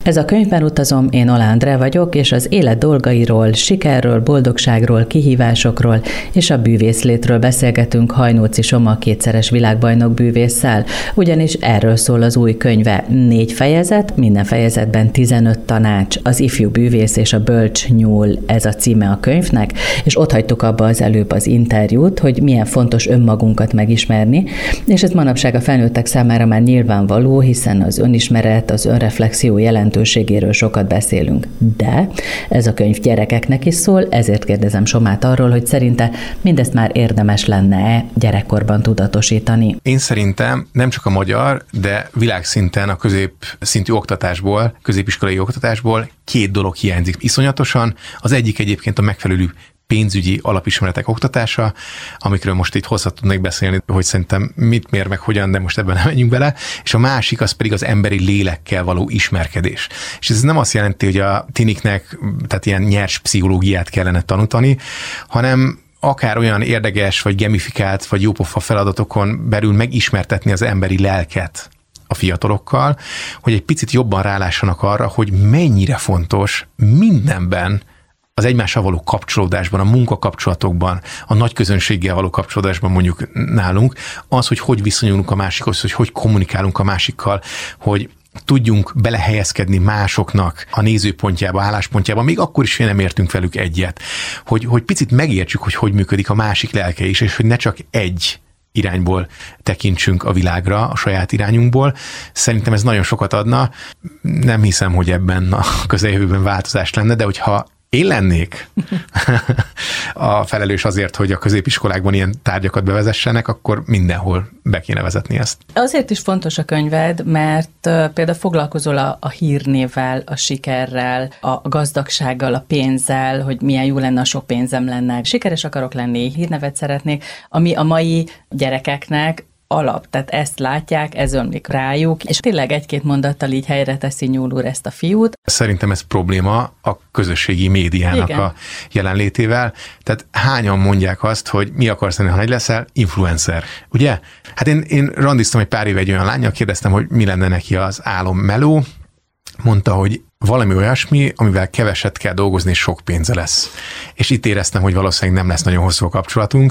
Ez a Könyvben utazom, én Oláh Andrea vagyok, és az élet dolgairól, sikerről, boldogságról, kihívásokról és a bűvészlétről beszélgetünk Hajnóci Soma kétszeres világbajnok bűvésszel, ugyanis erről szól az új könyve. 4 fejezet, minden fejezetben 15 tanács, az ifjú bűvész és a bölcs nyúl, ez a címe a könyvnek, és ott hagytuk abba az előbb az interjút, hogy milyen fontos önmagunkat megismerni, és ez manapság a felnőttek számára már nyilvánvaló, hiszen az önismeret, az önreflexió jelentőségéről sokat beszélünk. De ez a könyv gyerekeknek is szól, ezért kérdezem Somát arról, hogy szerinte mindezt már érdemes lenne gyerekkorban tudatosítani. Én szerintem nem csak a magyar, de világszinten a középszintű oktatásból, középiskolai oktatásból 2 dolog hiányzik iszonyatosan. Az egyik egyébként a megfelelő pénzügyi alapismeretek oktatása, amikről most itt hosszat tudnék beszélni, hogy szerintem mit, miért, meg hogyan, de most ebben nem menjünk bele, és a másik az pedig az emberi lélekkel való ismerkedés. És ez nem azt jelenti, hogy a tiniknek tehát ilyen nyers pszichológiát kellene tanítani, hanem akár olyan érdekes, vagy gamifikált, vagy jópofa feladatokon belül megismertetni az emberi lelket a fiatalokkal, hogy egy picit jobban rálássanak arra, hogy mennyire fontos mindenben az egymással való kapcsolódásban, a munkakapcsolatokban, a nagy közönséggel való kapcsolódásban mondjuk nálunk, az, hogy viszonyulunk a másikhoz, hogy kommunikálunk a másikkal, hogy tudjunk belehelyezkedni másoknak a nézőpontjába, álláspontjába, még akkor is, hogy nem értünk velük egyet. Hogy picit megértsük, hogy működik a másik lelke is, és hogy ne csak egy irányból tekintsünk a világra, a saját irányunkból. Szerintem ez nagyon sokat adna. Nem hiszem, hogy ebben a közeljövőben változás lenne, de hogyha én lennék a felelős azért, hogy a középiskolákban ilyen tárgyakat bevezessenek, akkor mindenhol be kéne vezetni ezt. Azért is fontos a könyved, mert például foglalkozol a hírnévvel, a sikerrel, a gazdagsággal, a pénzzel, hogy milyen jó lenne, a sok pénzem lenne. Sikeres akarok lenni, hírnevet szeretnék, ami a mai gyerekeknek alap, tehát ezt látják, ez ömlik rájuk, és tényleg 1-2 mondattal így helyre teszi Nyúl úr ezt a fiút. Szerintem ez probléma a közösségi médiának a jelenlétével. Tehát hányan mondják azt, hogy mi akarsz lenni, ha nagy leszel? Influencer. Ugye? Hát én randiztam egy pár éve egy olyan lánnyal, kérdeztem, hogy mi lenne neki az álommeló. Mondta, hogy valami olyasmi, amivel keveset kell dolgozni, és sok pénze lesz. És itt éreztem, hogy valószínűleg nem lesz nagyon hosszú a kapcsolatunk,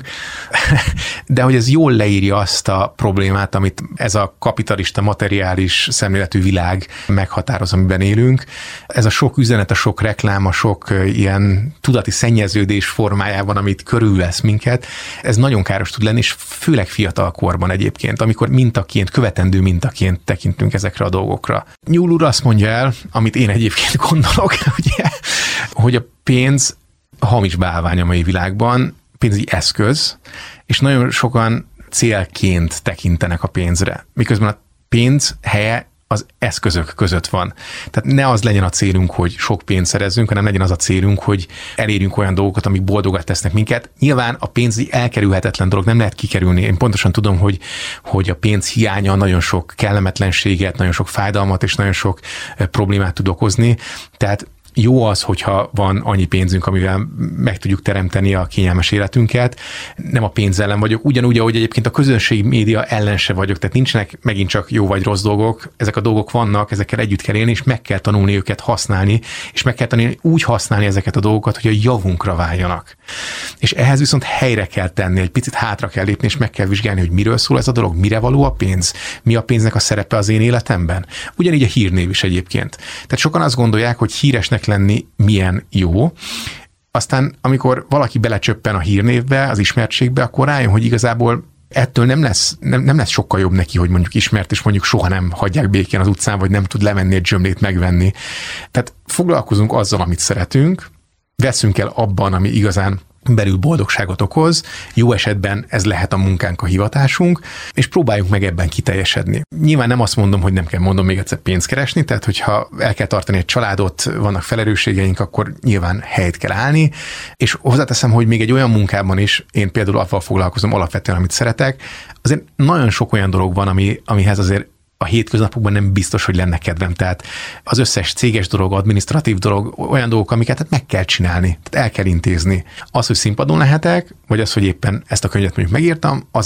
de hogy ez jól leírja azt a problémát, amit ez a kapitalista, materiális szemléletű világ meghatároz, amiben élünk. Ez a sok üzenet, a sok reklám, a sok ilyen tudati szennyeződés formájában, amit körülvesz minket, ez nagyon káros tud lenni, és főleg fiatal korban egyébként, amikor mintaként, követendő mintaként tekintünk ezekre a dolgokra. Nyúl úr azt mondja el, amit én egyébként gondolok, ugye, hogy a pénz hamis bálvány a mai világban, pénz egy eszköz, és nagyon sokan célként tekintenek a pénzre, miközben a pénz helye az eszközök között van. Tehát ne az legyen a célunk, hogy sok pénzt szerezzünk, hanem legyen az a célunk, hogy elérjünk olyan dolgokat, amik boldogat tesznek minket. Nyilván a pénz egy elkerülhetetlen dolog, nem lehet kikerülni. Én pontosan tudom, hogy a pénz hiánya nagyon sok kellemetlenséget, nagyon sok fájdalmat és nagyon sok problémát tud okozni. Tehát jó az, hogyha van annyi pénzünk, amivel meg tudjuk teremteni a kényelmes életünket. Nem a pénz ellen vagyok, ugyanúgy, ahogy egyébként a közönségi média ellen se vagyok, tehát nincsenek megint csak jó vagy rossz dolgok, ezek a dolgok vannak, ezekkel együtt kell élni, és meg kell tanulni őket használni, és meg kell tanulni úgy használni ezeket a dolgokat, hogy a javunkra váljanak. És ehhez viszont helyre kell tenni, egy picit hátra kell lépni, és meg kell vizsgálni, hogy miről szól ez a dolog, mire való a pénz, mi a pénznek a szerepe az én életemben. Ugyanígy a hírnév is egyébként. Tehát sokan azt gondolják, hogy híresnek lenni milyen jó. Aztán, amikor valaki belecsöppen a hírnévbe, az ismertségbe, akkor rájön, hogy igazából ettől nem lesz sokkal jobb neki, hogy mondjuk ismert, és mondjuk soha nem hagyják békén az utcán, vagy nem tud lemenni egy zsömlét megvenni. Tehát foglalkozunk azzal, amit szeretünk, veszünk el abban, ami igazán belül boldogságot okoz, jó esetben ez lehet a munkánk, a hivatásunk, és próbáljuk meg ebben kiteljesedni. Nyilván nem azt mondom, hogy nem kell még egyszer pénzt keresni, tehát hogyha el kell tartani egy családot, vannak felelősségeink, akkor nyilván helyt kell állni, és hozzáteszem, hogy még egy olyan munkában is, én például avval foglalkozom alapvetően, amit szeretek, azért nagyon sok olyan dolog van, amihez azért a hétköznapokban nem biztos, hogy lenne kedvem. Tehát az összes céges dolog, adminisztratív dolog, olyan dolgok, amiket hát meg kell csinálni, tehát el kell intézni. Az, hogy színpadon lehetek, vagy az, hogy éppen ezt a könyvet mondjuk megírtam, az a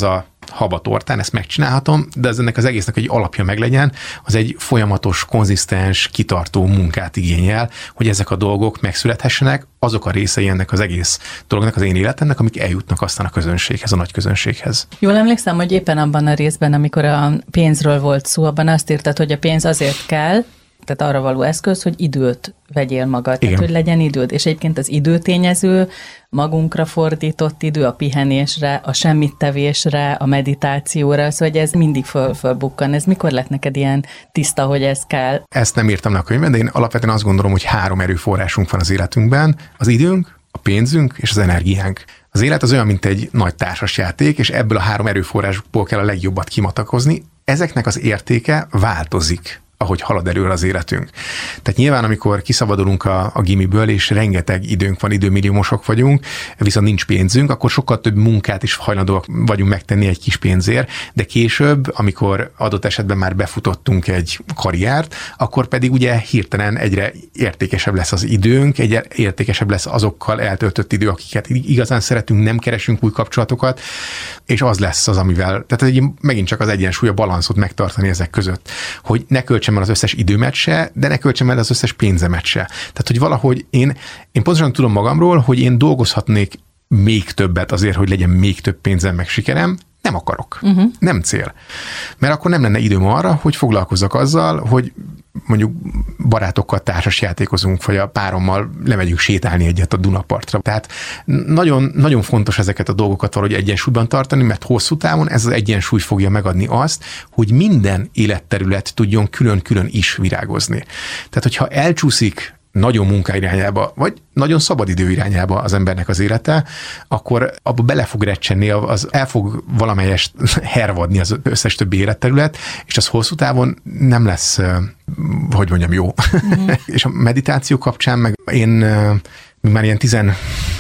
habatortán, ezt megcsinálhatom, de ennek az egésznek egy alapja meglegyen, az egy folyamatos, konzisztens, kitartó munkát igényel, hogy ezek a dolgok megszülethessenek, azok a részei ennek az egész dolognak, az én életemnek, amik eljutnak aztán a közönséghez, a nagy közönséghez. Jól emlékszem, hogy éppen abban a részben, amikor a pénzről volt szó, abban azt írtad, hogy a pénz azért kell, tehát arra való eszköz, hogy időt vegyél magad, tehát hogy legyen időd. És egyébként az időtényező, magunkra fordított idő, a pihenésre, a semmittevésre, a meditációra, szóval ez mindig fölbukkan. Ez mikor lett neked ilyen tiszta, hogy ez kell? Ezt nem írtam le a könyvben, de én alapvetően azt gondolom, hogy 3 erőforrásunk van az életünkben, az időnk, a pénzünk és az energiánk. Az élet az olyan, mint egy nagy társasjáték, és ebből a 3 erőforrásból kell a legjobbat kimatakozni. Ezeknek az értéke változik, ahogy halad előre az életünk. Tehát nyilván, amikor kiszabadulunk a gimiből, és rengeteg időnk van, időmilliómosok vagyunk, viszont nincs pénzünk, akkor sokkal több munkát is hajlandóak vagyunk megtenni egy kis pénzért, de később, amikor adott esetben már befutottunk egy karriert, akkor pedig ugye hirtelen egyre értékesebb lesz az időnk, egyre értékesebb lesz azokkal eltöltött idő, akiket igazán szeretünk, nem keresünk új kapcsolatokat, és az lesz az, amivel, tehát megint csak az egyensúly, a balanszot megtartani ezek között, hogy ne költsem el az összes időmet se, de ne költsem el az összes pénzemet se. Tehát, hogy valahogy én pontosan tudom magamról, hogy én dolgozhatnék még többet azért, hogy legyen még több pénzem, meg sikerem, nem akarok. Nem cél. Mert akkor nem lenne időm arra, hogy foglalkozzak azzal, hogy mondjuk barátokkal társasjátékozunk, vagy a párommal lemegyünk sétálni egyet a Dunapartra. Tehát nagyon, nagyon fontos ezeket a dolgokat valahogy egyensúlyban tartani, mert hosszú távon ez az egyensúly fogja megadni azt, hogy minden életterület tudjon külön-külön is virágozni. Tehát, hogyha elcsúszik nagyon munka irányába, vagy nagyon szabadidő irányába az embernek az élete, akkor abba bele fog recsenni, az el fog valamelyest hervadni az összes többi életterület, és az hosszú távon nem lesz, hogy mondjam, jó. És a meditáció kapcsán meg én már ilyen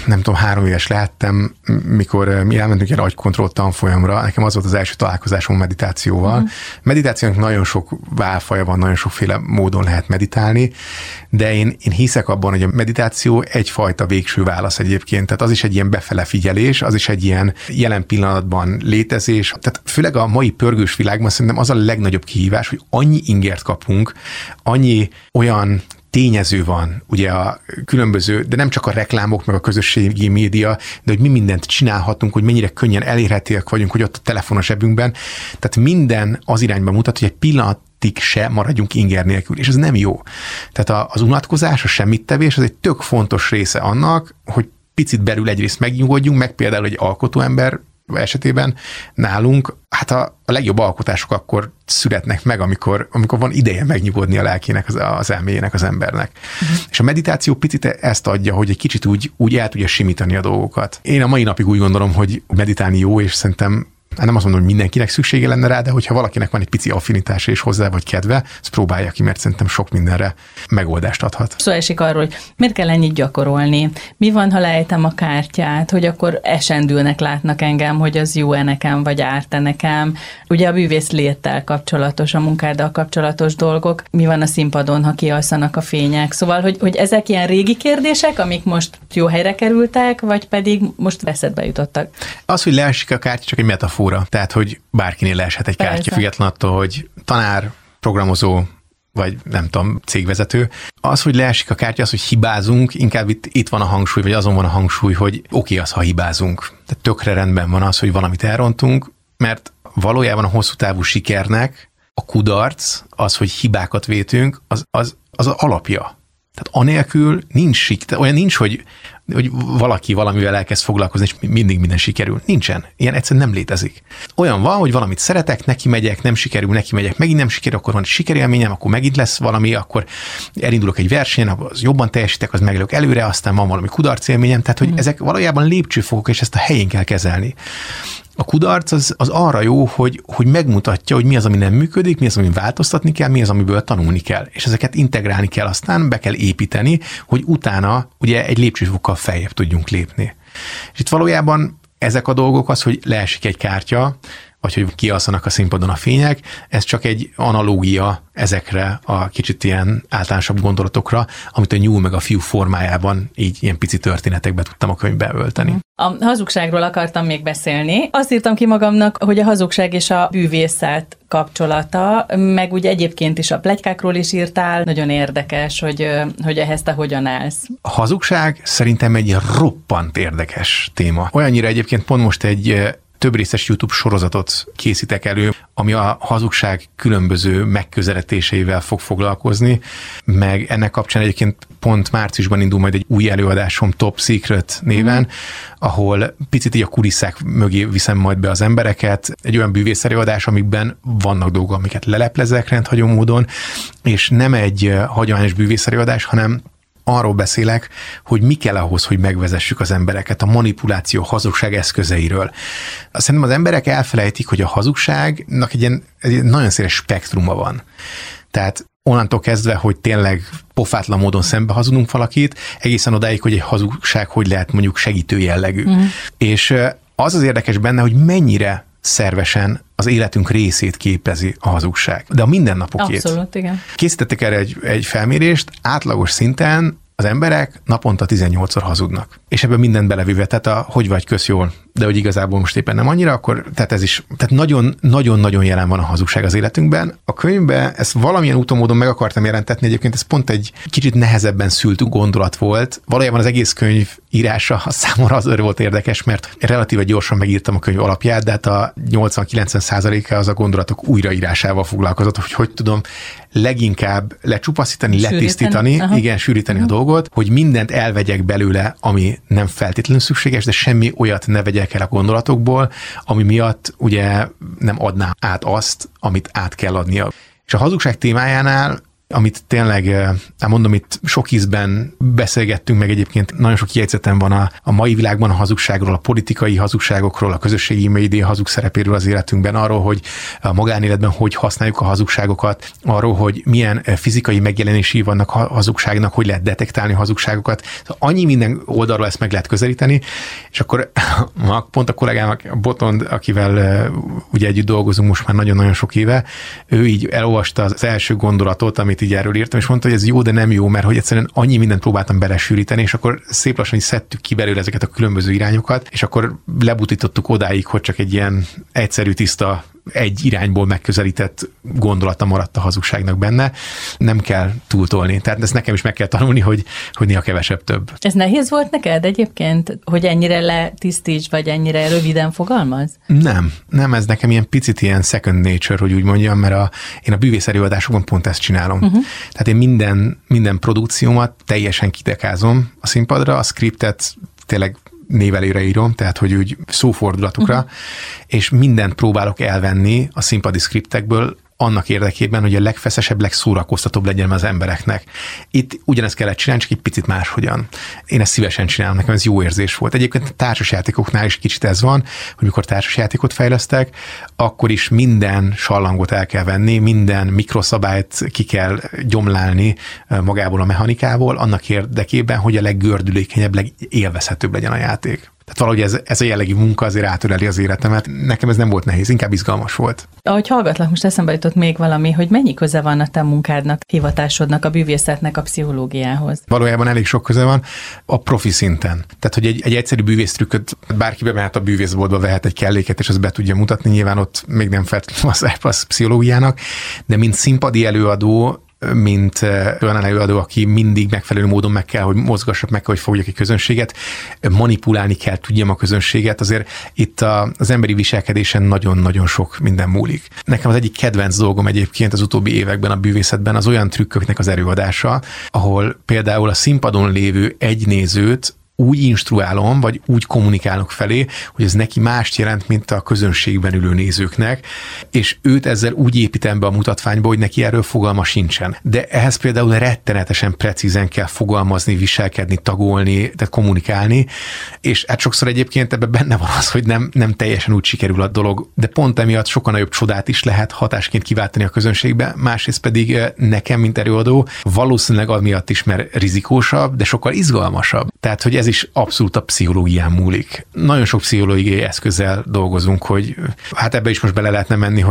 3 éves lehettem, mikor mi elmentünk egy agykontroll tanfolyamra, nekem az volt az első találkozásom meditációval. Meditációnak nagyon sok válfaja van, nagyon sokféle módon lehet meditálni, de én hiszek abban, hogy a meditáció egyfajta végső válasz egyébként, tehát az is egy ilyen befele figyelés, az is egy ilyen jelen pillanatban létezés. Tehát főleg a mai pörgős világban szerintem az a legnagyobb kihívás, hogy annyi ingert kapunk, annyi olyan tényező van, ugye a különböző, de nem csak a reklámok, meg a közösségi média, de hogy mi mindent csinálhatunk, hogy mennyire könnyen elérhetőek vagyunk, hogy ott a telefon a zsebünkben. Tehát minden az irányba mutat, hogy egy pillanatig se maradjunk inger nélkül, és ez nem jó. Tehát az unatkozás, a semmittevés, az egy tök fontos része annak, hogy picit belül egyrészt megnyugodjunk, meg például egy alkotóember esetében nálunk, hát a legjobb alkotások akkor születnek meg, amikor van ideje megnyugodni a lelkének, az elméjének, az embernek. És a meditáció picit ezt adja, hogy egy kicsit úgy el tudja simítani a dolgokat. Én a mai napig úgy gondolom, hogy meditálni jó, és szerintem nem azt mondom, hogy mindenkinek szüksége lenne rá, de hogyha valakinek van egy pici affinitása és hozzá vagy kedve, azt próbálja ki, mert szerintem sok mindenre megoldást adhat. Szó esik arról, hogy miért kell ennyit gyakorolni? Mi van, ha lejtem a kártyát, hogy akkor esendülnek látnak engem, hogy az jó-e nekem, vagy árt-e nekem? Ugye a bűvész léttel kapcsolatos, a munkáddal kapcsolatos dolgok. Mi van a színpadon, ha kialszanak a fények? Szóval, hogy ezek ilyen régi kérdések, amik most jó helyre kerültek, vagy pedig most eszedbe jutottak? Az, hogy leesik a kártya, csak egy metafora. Tehát, hogy bárkinél leeshet egy kártya, függetlenül attól, hogy tanár, programozó, vagy nem tudom, cégvezető. Az, hogy leesik a kártya, az, hogy hibázunk, inkább itt van a hangsúly, vagy azon van a hangsúly, hogy oké, az, ha hibázunk. Tehát tökre rendben van az, hogy valamit elrontunk, mert valójában a hosszú távú sikernek a kudarc, az, hogy hibákat vétünk, az alapja. Tehát anélkül nincs olyan nincs, hogy valaki valamivel elkezd foglalkozni, és mindig minden sikerül. Nincsen. Ilyen egyszerűen nem létezik. Olyan van, hogy valamit szeretek, neki megyek, nem sikerül, neki megyek, megint nem sikerül, akkor van egy sikerélményem, akkor megint lesz valami, akkor elindulok egy versenyen, az jobban teljesítek, az meglök előre, aztán van valami kudarcélményem, tehát hogy ezek valójában lépcsőfokok, és ezt a helyén kell kezelni. A kudarc az arra jó, hogy megmutatja, hogy mi az, ami nem működik, mi az, ami változtatni kell, mi az, amiből tanulni kell. És ezeket integrálni kell, aztán be kell építeni, hogy utána ugye egy lépcsőfokkal feljebb tudjunk lépni. És itt valójában ezek a dolgok az, hogy leesik egy kártya, vagy hogy kialszanak a színpadon a fények, ez csak egy analógia ezekre a kicsit ilyen általánosabb gondolatokra, amit a nyúl meg a fiú formájában így ilyen pici történetekbe tudtam a könyvbe ölteni. A hazugságról akartam még beszélni. Azt írtam ki magamnak, hogy a hazugság és a bűvészet kapcsolata, meg ugye egyébként is a pletykákról is írtál, nagyon érdekes, hogy ehhez te hogyan állsz. A hazugság szerintem egy roppant érdekes téma. Olyannyira egyébként pont most egy több részes YouTube sorozatot készítek elő, ami a hazugság különböző megközelítéseivel fog foglalkozni, meg ennek kapcsán egyébként pont márciusban indul majd egy új előadásom Top Secret néven, ahol picit így a kulisszák mögé viszem majd be az embereket, egy olyan bűvészerőadás, amikben vannak dolgok, amiket leleplezek rendhagyó módon, és nem egy hagyományos bűvészerőadás, hanem arról beszélek, hogy mi kell ahhoz, hogy megvezessük az embereket, a manipuláció, hazugság eszközeiről. Szerintem az emberek elfelejtik, hogy a hazugságnak egy nagyon széles spektruma van. Tehát onnantól kezdve, hogy tényleg pofátlan módon szembe hazudunk valakit, egészen odáig, hogy egy hazugság hogy lehet mondjuk segítő jellegű. És az érdekes benne, hogy mennyire szervesen az életünk részét képezi a hazugság. De a mindennapokét. Abszolút, igen. Készítettek erre egy felmérést, átlagos szinten az emberek naponta 18-szor hazudnak. És ebben mindent belevéve, tehát hogy vagy kösz jól, de hogy igazából most éppen nem annyira, akkor tehát ez is, tehát nagyon-nagyon jelen van a hazugság az életünkben. A könyvben ezt valamilyen úton módon meg akartam jelentetni, egyébként ez pont egy kicsit nehezebben szült gondolat volt. Valójában az egész könyv írása számomra azért volt érdekes, mert relatíve gyorsan megírtam a könyv alapját, de hát a 80-90%-a az a gondolatok újraírásával foglalkozott, hogy tudom leginkább lecsupaszítani, letisztítani, sűríteni a dolgot, hogy mindent elvegyek belőle, ami nem feltétlenül szükséges, de semmi olyat ne vegyek el a gondolatokból, ami miatt ugye nem adná át azt, amit át kell adnia. És a hazugság témájánál, amit tényleg, mondom, itt sok ízben beszélgettünk, meg egyébként nagyon sok jegyzetem van a mai világban a hazugságról, a politikai hazugságokról, a közösségi média hazug szerepéről az életünkben, arról, hogy a magánéletben hogy használjuk a hazugságokat, arról, hogy milyen fizikai megjelenései vannak a hazugságnak, hogy lehet detektálni a hazugságokat. Annyi minden oldalról ezt meg lehet közelíteni, és akkor pont a kollégám, a Botond, akivel ugye együtt dolgozunk most már nagyon-nagyon sok éve, ő így elolvasta az első gondolatot, amit így erről írtam, és mondta, hogy ez jó, de nem jó, mert hogy egyszerűen annyi mindent próbáltam belesűríteni, és akkor szép lassan is szedtük ki belőle ezeket a különböző irányokat, és akkor lebutítottuk odáig, hogy csak egy ilyen egyszerű, tiszta, egy irányból megközelített gondolata maradt a hazugságnak benne. Nem kell túltolni. Tehát ezt nekem is meg kell tanulni, hogy néha kevesebb több. Ez nehéz volt neked egyébként, hogy ennyire letisztíts, vagy ennyire röviden fogalmaz? Nem, ez nekem ilyen picit ilyen second nature, hogy úgy mondjam, mert én a bűvész előadásokban pont ezt csinálom. Tehát én minden produkciómat teljesen kitekázom a színpadra, a scriptet tényleg névelőre írom, tehát hogy úgy szófordulatokra, és mindent próbálok elvenni a színpadi skriptekből, annak érdekében, hogy a legfeszesebb, legszórakoztatóbb legyen az embereknek. Itt ugyanezt kellett csinálni, csak egy picit máshogyan. Én ezt szívesen csinálom, nekem ez jó érzés volt. Egyébként a társasjátékoknál is kicsit ez van, hogy mikor társasjátékot fejlesztek, akkor is minden sallangot el kell venni, minden mikroszabályt ki kell gyomlálni magából a mechanikából, annak érdekében, hogy a leggördülékenyebb, legélvezhetőbb legyen a játék. Tehát valahogy ez a jellegű munka azért átöleli az életemet. Nekem ez nem volt nehéz, inkább izgalmas volt. Ahogy hallgatlak, most eszembe jutott még valami, hogy mennyi köze van a te munkádnak, hivatásodnak, a bűvészetnek a pszichológiához? Valójában elég sok köze van a profi szinten. Tehát, hogy egy egyszerű bűvésztrükköt bárki bemehet a bűvészboltba, vehet egy kelléket, és azt be tudja mutatni. Nyilván ott még nem feltétlenül az pszichológiának, de mint színpadi előadó, mint olyan előadó, aki mindig megfelelő módon meg kell, hogy mozgassak, meg kell, hogy fogjak egy közönséget, manipulálni kell, tudjam a közönséget, azért itt az emberi viselkedésen nagyon-nagyon sok minden múlik. Nekem az egyik kedvenc dolgom egyébként az utóbbi években a bűvészetben az olyan trükköknek az előadása, ahol például a színpadon lévő egy nézőt úgy instruálom, vagy úgy kommunikálok felé, hogy ez neki mást jelent, mint a közönségben ülő nézőknek, és őt ezzel úgy építem be a mutatványba, hogy neki erről fogalma sincsen. De ehhez például rettenetesen precízen kell fogalmazni, viselkedni, tagolni, tehát kommunikálni, és hát sokszor egyébként ebben benne van az, hogy nem teljesen úgy sikerül a dolog, de pont emiatt sokkal nagyobb csodát is lehet hatásként kiváltani a közönségbe, másrészt pedig nekem, mint előadó, valószínűleg amiatt is, mert rizikósabb, de sokkal izgalmasabb. Tehát, hogy ez is abszolút a pszichológián múlik. Nagyon sok pszichológiai eszközzel dolgozunk, hogy hát ebbe is most bele lehetne menni,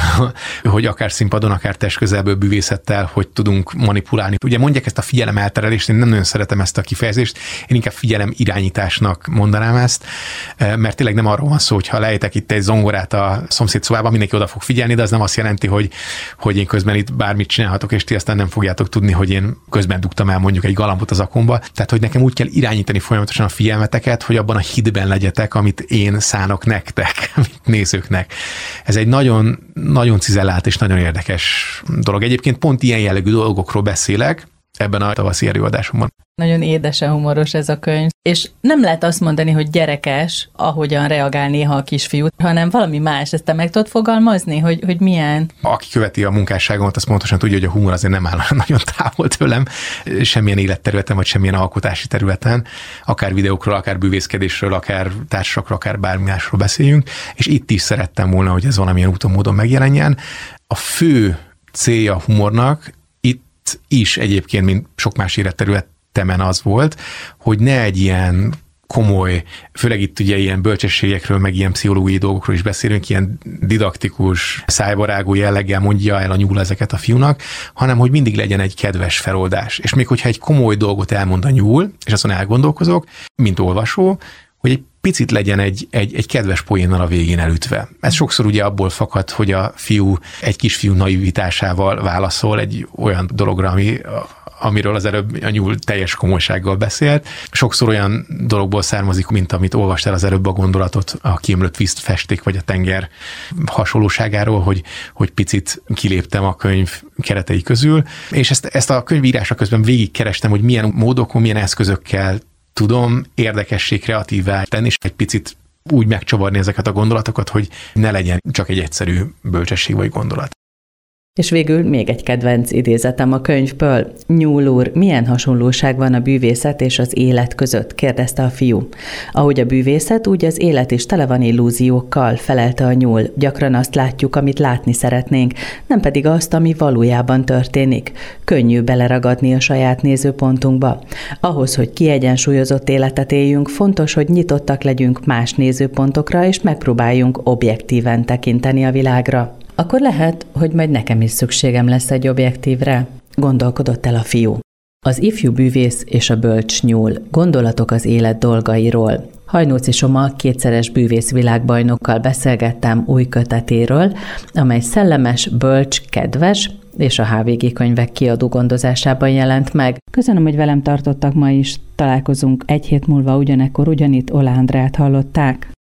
hogy akár színpadon, akár testközelből bűvészettel, hogy tudunk manipulálni. Ugye mondják ezt a figyelem elterelést, én nem nagyon szeretem ezt a kifejezést, én inkább figyelem irányításnak mondanám ezt, mert tényleg nem arról van szó, hogy ha lejtek itt egy zongorát a szomszéd szobában, mindenki oda fog figyelni, de az nem azt jelenti, hogy én közben itt bármit csinálhatok, és ti aztán nem fogjátok tudni, hogy én közben dugtam el mondjuk egy galambot az akomba. Tehát, hogy nekem úgy kell irányítani folyamatosan a figyelmeteket, hogy abban a hitben legyetek, amit én szánok nektek, amit nézőknek. Ez egy nagyon, nagyon cizellált és nagyon érdekes dolog. Egyébként pont ilyen jellegű dolgokról beszélek ebben a tavaszi előadásomban. Nagyon édesen humoros ez a könyv, és nem lehet azt mondani, hogy gyerekes, ahogyan reagál néha a kisfiú, hanem valami más. Ezt te meg tudod fogalmazni, hogy milyen? Aki követi a munkásságomat, az pontosan tudja, hogy a humor azért nem áll nagyon távol tőlem, semmilyen életterületen, vagy semmilyen alkotási területen, akár videókról, akár bűvészkedésről, akár társakról, akár bármi másról beszéljünk, és itt is szerettem volna, hogy ez valamilyen úton, módon megjelenjen. A fő célja a humornak itt is egyébként, mint sok más életterületemen az volt, hogy ne egy ilyen komoly, főleg itt ugye ilyen bölcsességekről, meg ilyen pszichológiai dolgokról is beszélünk, ilyen didaktikus, szájbarágú jelleggel mondja el a nyúl ezeket a fiúnak, hanem hogy mindig legyen egy kedves feloldás. És még hogyha egy komoly dolgot elmond a nyúl, és azon elgondolkozok, mint olvasó, hogy egy picit legyen egy kedves poénnal a végén elütve. Ez sokszor ugye abból fakad, hogy a fiú egy kisfiú naivitásával válaszol egy olyan dologra, amiről az előbb a nyúl teljes komolysággal beszélt. Sokszor olyan dologból származik, mint amit olvastál az előbb a gondolatot, a kiömlött vízfesték vagy a tenger hasonlóságáról, hogy picit kiléptem a könyv keretei közül. És ezt a könyvírása közben végigkerestem, hogy milyen módokon, milyen eszközökkel tudom érdekessé, kreatívá tenni, és egy picit úgy megcsavarni ezeket a gondolatokat, hogy ne legyen csak egy egyszerű bölcsesség vagy gondolat. És végül még egy kedvenc idézetem a könyvből. Nyúl úr, milyen hasonlóság van a bűvészet és az élet között? Kérdezte a fiú. Ahogy a bűvészet, úgy az élet is tele van illúziókkal, felelte a nyúl. Gyakran azt látjuk, amit látni szeretnénk, nem pedig azt, ami valójában történik. Könnyű beleragadni a saját nézőpontunkba. Ahhoz, hogy kiegyensúlyozott életet éljünk, fontos, hogy nyitottak legyünk más nézőpontokra, és megpróbáljunk objektíven tekinteni a világra. Akkor lehet, hogy majd nekem is szükségem lesz egy objektívre, gondolkodott el a fiú. Az ifjú bűvész és a bölcs nyúl. Gondolatok az élet dolgairól. Hajnóci Soma kétszeres bűvész világbajnokkal beszélgettem új kötetéről, amely szellemes, bölcs, kedves, és a HVG könyvek kiadó gondozásában jelent meg. Köszönöm, hogy velem tartottak ma is. Találkozunk egy hét múlva ugyanekkor ugyanitt. Oláh Andrát hallották.